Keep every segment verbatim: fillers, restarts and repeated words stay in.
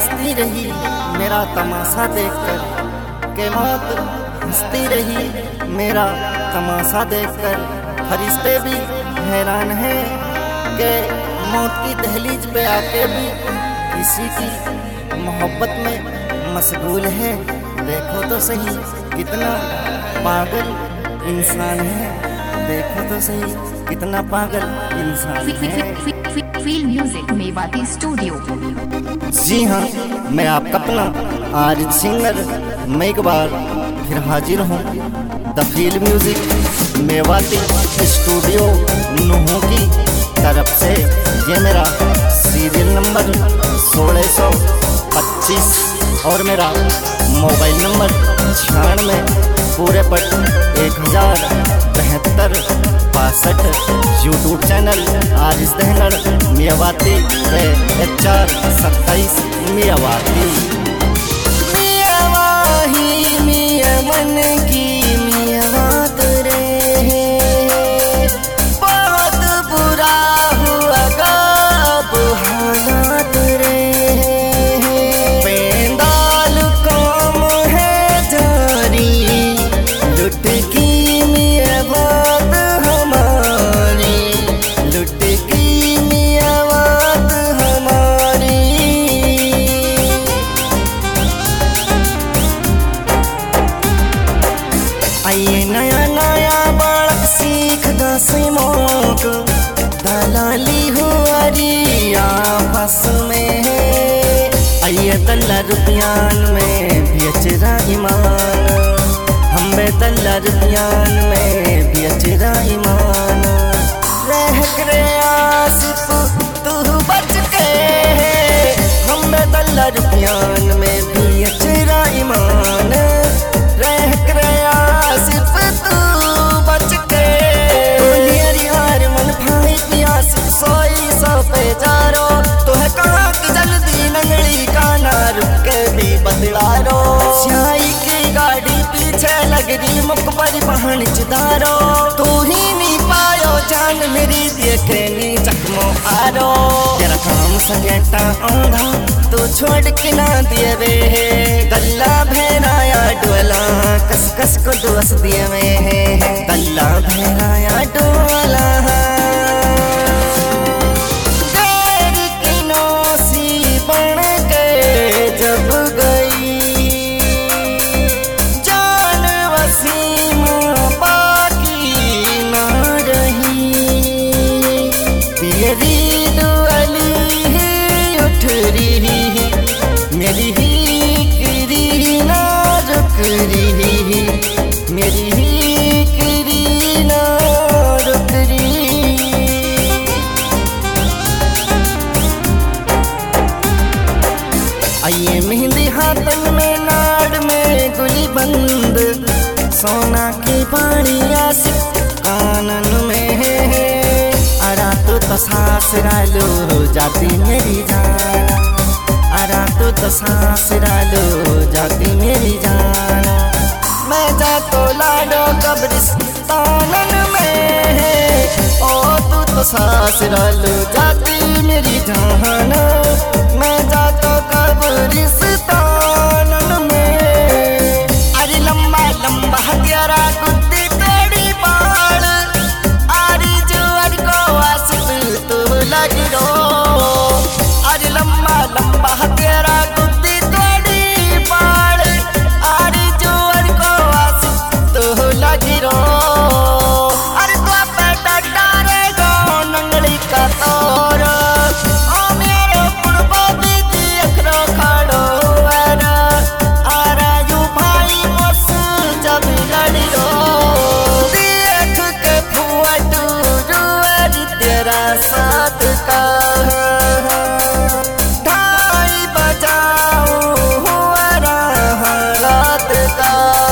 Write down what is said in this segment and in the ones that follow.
हंसती रही मेरा तमाशा देखकर, के मौत हंसती रही मेरा तमाशा देखकर। फरिश्ते भी हैरान हैं कि मौत की दहलीज पे आके भी किसी की मोहब्बत में मशगूल है। देखो तो सही कितना पागल इंसान है, देखो तो सही कितना पागल इंसान है। Feel music Mewati studio. जी हाँ, मैं आपका अपना आरिज सिंगर मैं एक बार फिर हाजिर हूँ the feel music Mewati studio Nuh की तरफ से। ये मेरा सीरियल नंबर सोलह सौ पच्चीस और मेरा मोबाइल नंबर छियानवे पूरे पट एक हजार बहत्तर बासठ। यूट्यूब चैनल आरिज दहनड़ मेवाती पे एच आर सत्ताईस मेवाती। मियावाही मिया मन की मियावात रे, बहुत बुरा हुआ गाब हालात रे। पेंदाल काम है जारी, लुट की मियावात हमारी, लुट की मियावात हमारी। आइए नया नया बालक सीख दसे मौक, दलाली हुआरी आपस में है। आइए दल्ला रुपयान में भी अचरा ईमान, हमें दल्ला रुपयान में भी अचरा ईमान। रह करे आसिफ तू बच के, हमें दल्ला रुपयान में भी अचरा ईमान। रह करे आसिफ तू बच के, यार मन भाई प्यास सोई सौ पे जारो। तो है कहाँ की जल्दी नंगली का ना रुक के भी बदलारो। स्याही की गाड़ी पीछे लग रही मुख पर पहन चिदारो। तू ही नहीं पायो जान मेरी देखे नी चकमो आरो। तेरा काम सगेटा आंधा तू छोड़ के ना दिए वे, गल्ला भेराया डोला कस कस को दोस दिए में। गल्ला भेराया डोला गैर की नौसी बन के जब गई, जान वसीम बाकी ना रही। तेरी दुआली ही उठ रही, मेरी ही किरी ना रुक रही, मेरी ही किरी ना रुक रही। आइए मेहंदी हाथन में नाड़ में गुली बंद, सोना की बाड़ी आसिफ कानन में है। अरा तो तो सासरालो जाती मेरी जान, अरा तो तो सासरालो जाती मेरी जान। मैं जा तो लाडो कब्रिस्तानन में है, ओ तू तो सासरालो जाती मेरी जान। मैं जा तो कब्रिस्तानन में। अरे लंबा लंबा हथियारा गुद्दी तेरी बाल, अरे जुअर को आसिफ तू लग रो। अरे लंबा लंबा हथियारा गुद्दी तेरी बाल, अरे जुअर को आसिफ तू लग रो। अरे तो बेटा डारे गो नंगली का तोर, ओ मेरे पुरबा दीदी अखरो खड़ो आरा। आरा यू भाई बस जब लड़ी रो, देख के फुअटू रुअरी तेरा साथ का। ढाई बजाओ हुआ रात का,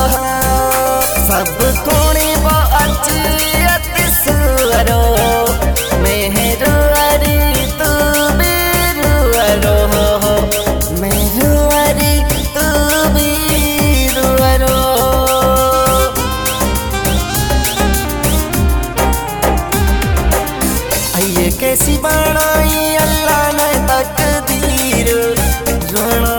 सब थोड़ी वो अच्छी अति सुअरो। मेहरुआरी तू बीरुअरो, मेहरुआरी तू बीरुअरो। आइए कैसी बनाई अल्लाह ने तकदीर, रोना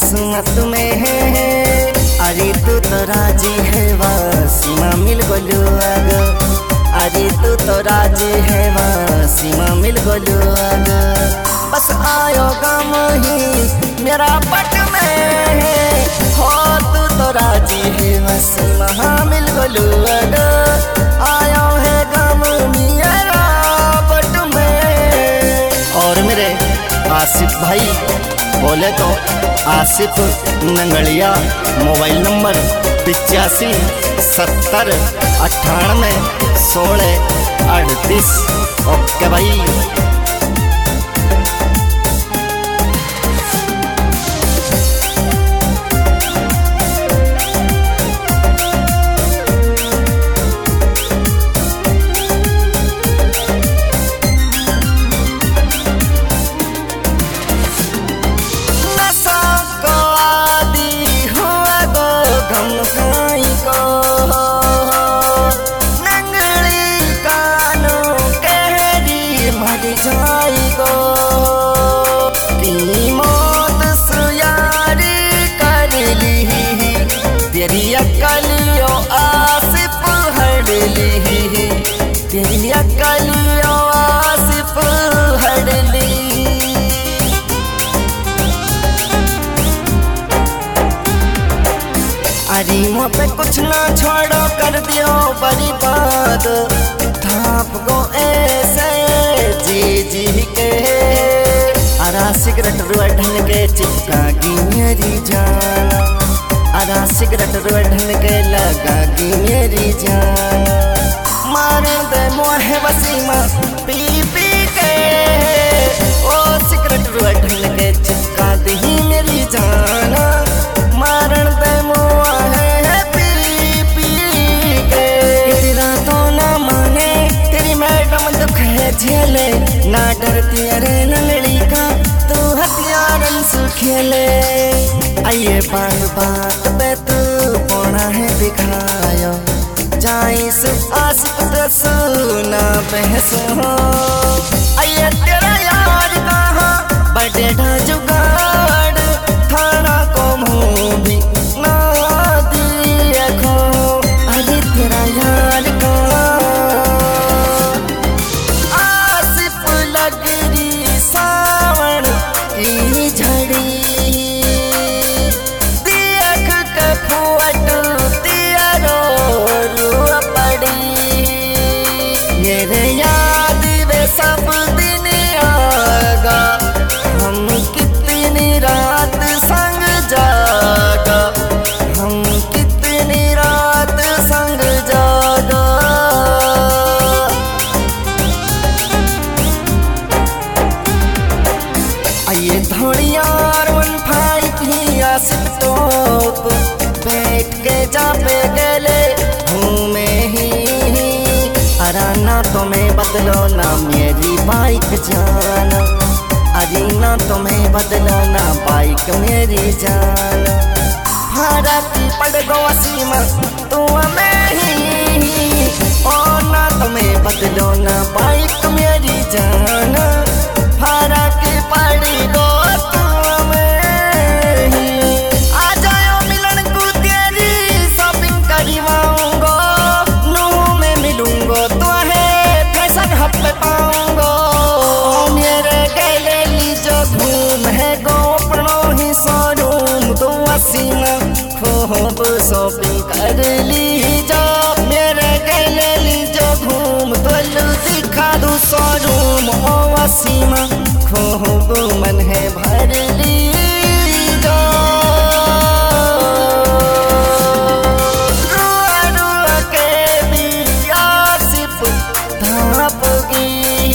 किस्मत में है। अरे तू तो राजी है सीमा मिल गोलू अग, अरे तू तो राजी है सीमा मिल गोलू अग। बस आयो गम ही मेरा पट में है, हो तू तो राजी है सीमा मिल गोलू अग। आयो है गम मेरा पट में। और मेरे आसिफ भाई बोले तो आसिफ नंगलिया, मोबाइल नंबर पिचासी सत्तर अट्ठानवे सोलह अड़तीस। ओके भाई। तेरी अकलियो आसिफ हड़ ली, तेरी अकलियो आसिफ हड़ ली। अरे मुँह पे कुछ ना छोड़ो कर दियो बर्बाद, थाप गो ऐसे जी जी के। अरा सिगरेट ढल के चिपका गी मेरी जान, अरा सिगरेट ढल के लगा गी मेरी जान। मारे दे मोहे वसीमा पी पी के, ओ सिगरेट ढल के चिपका दी मेरी जान। मारण दे मोहे पी पी के। तेरा तो ना माने तेरी मैडम दुख है झेले, ना डरती अरे लड़ी का तू हथियारन से खेले। आइए बात बात पे तू पौना है दिखायो, जाई सु आसिफ दसो ना बहस हो। आइए तेरा यार कहाँ बड़े ढा जुगाड़, थाना को मुँह भी ना दिए खो। अरे तेरा यार कहाँ आसिफ लग रही सावन की झड़ी, मेरे याद वे सब दिन आगा, हम कितनी रात संग जागा, हम कितनी रात संग जागा। आइए धोड़ियार वन फाइव ही आसिफ टॉप, बैठ के जा पे गले घूमे ही। अरे ना तुम्हें बदलो ना मेरी बाइक जान, अरे ना तुम्हें बदलो ना बाइक मेरी जान। भारत पड़ गो सीमा तू में ही, और ना तुम्हें बदलो ना बाइक मेरी जान। भारत पड़ गो तू में ही, आ जाओ मिलन को तेरी शॉपिंग करवाऊंगा, नू में मिलूंगा तो है फैशन हब पे पाऊंगा। मेरे गले ली जो घूम है गो अपनो ही शोरूम, तो सीमा खूब शॉपिंग कर ली जो। मेरे गले ली जो घूम तो दिखा दू शोरूम, ओ सीमा खूब मन है भर ली जो। रुआ रुआ के भी आसिफ धाप गई,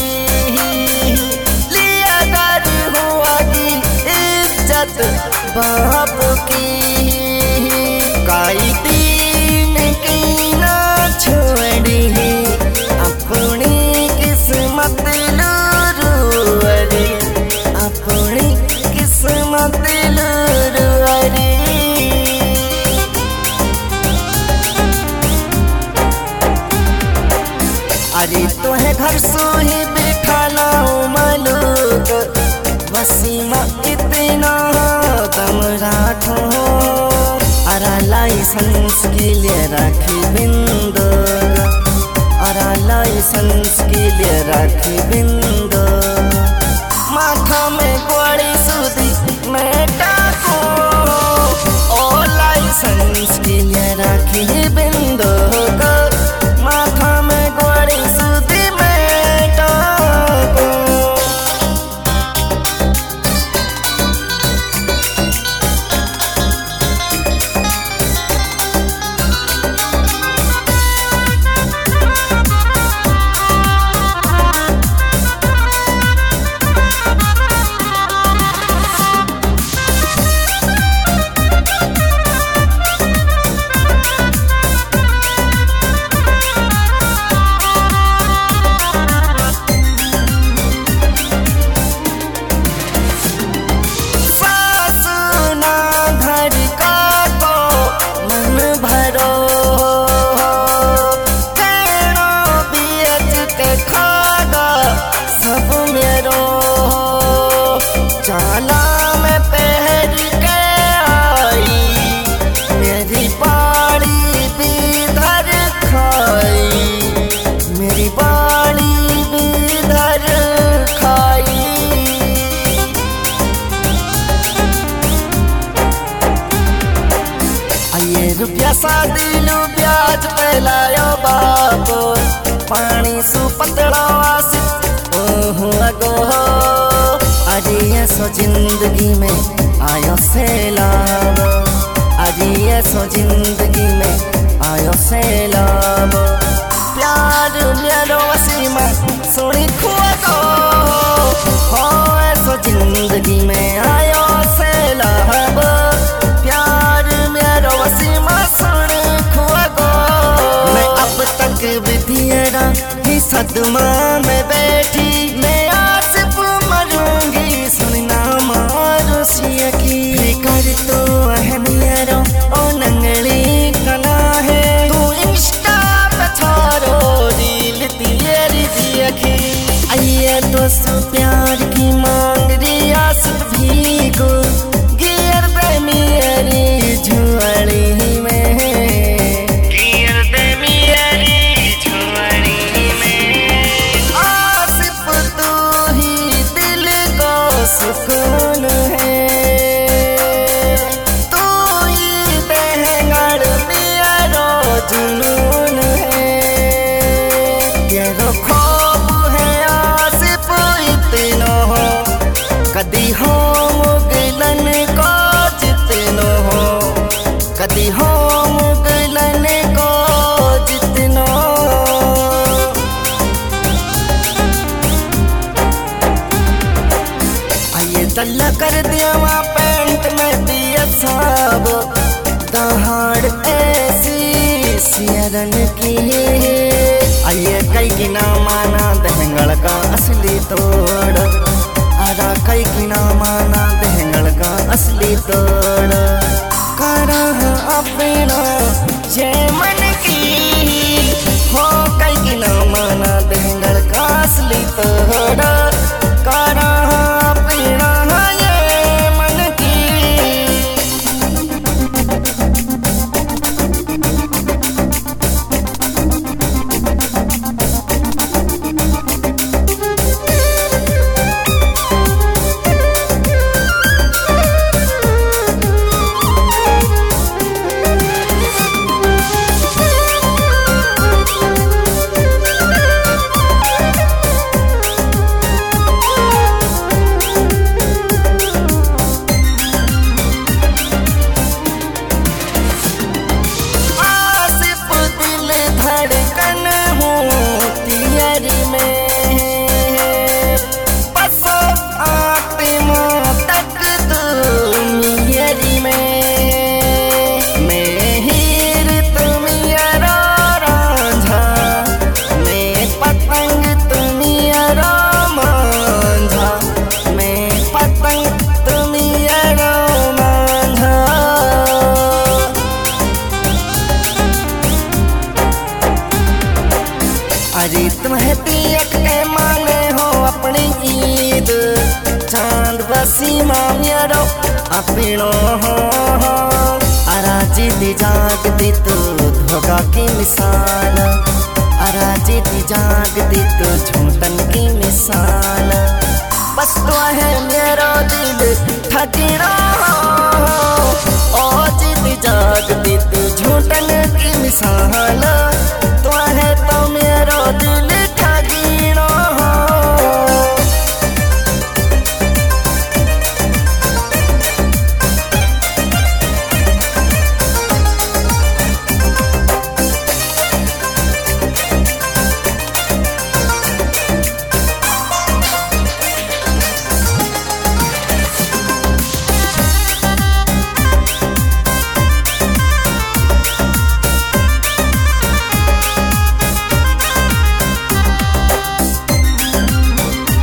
लिया कर हुआ की इज्जत बाप की। काई दिन की ना छोड़ी अपनी किस्मत लूरुअरी, अपनी किस्मत लूरुअरी। अरे तुम्हें घर सो ही बिठा लाऊं मलूक, वसीमा इतना दम राठो अरा लाइसेंस के लिए राखी बिंद अरा लाइसेंस के लिए राखी बिंद माथा में गोड़ी सूदी में टाको ओ लाइसेंस के लिए राखी बिंद माथा में गोड़ी सूदी में टाको चाला में पहर के आई मेरी बाड़ी भी धर खाई मेरी बाड़ी भी धर खाई आइए रुपया शादी लू ब्याज पहलायो बाप पानी सु पतड़ा ओहो अगो अरे ऐसो जिंदगी में आयो सैलाब अरे ऐसो जिंदगी में आयो सैलाब प्यार मेरो वसीमा सोनी खुआ को हो ऐसो जिंदगी में आयो सैलाब प्यार मेरो वसीमा सोनी खुआ को मैं अब तक विधियरा ही सदमा में बैठी मैं आसिफ मरूंगी सुनना मारो सिया की कर तो अहमियरो ओ नंगली कला है तू इंस्टा पे छोरो रील तेरी दिया की आइए तो सु प्यार की मांग रही आसिफ भी को गियर दे मेरी झुआड़ी में सुकून है तू ही बहंगड़ मेरा जुनून है तेरो ख्वाब है आसिफ इतना हो कदी हो मुगलन को जितना हो कदी हो मुगलन को जितना तल्ला कर दिया वहाँ पैंट में दिया साब दहाड़ ऐसी सियरन की आइए कई की ना माना दहंगड़ का असली तोड़ अरा कई की ना माना दहंगड़ का असली तोड़ करा अपना जय मन की हो कई की ना माना दहंगड़ का असली तोड़ करा अपना चांद बसी मामियारो अपिनो हो अराजित जागती तो धोखा की मिसाल अराजित जागती तो झूठन की मिसाल बस तो है मेरा दिल ठकीरा ओ जित जागती तो झूठन की मिसाल।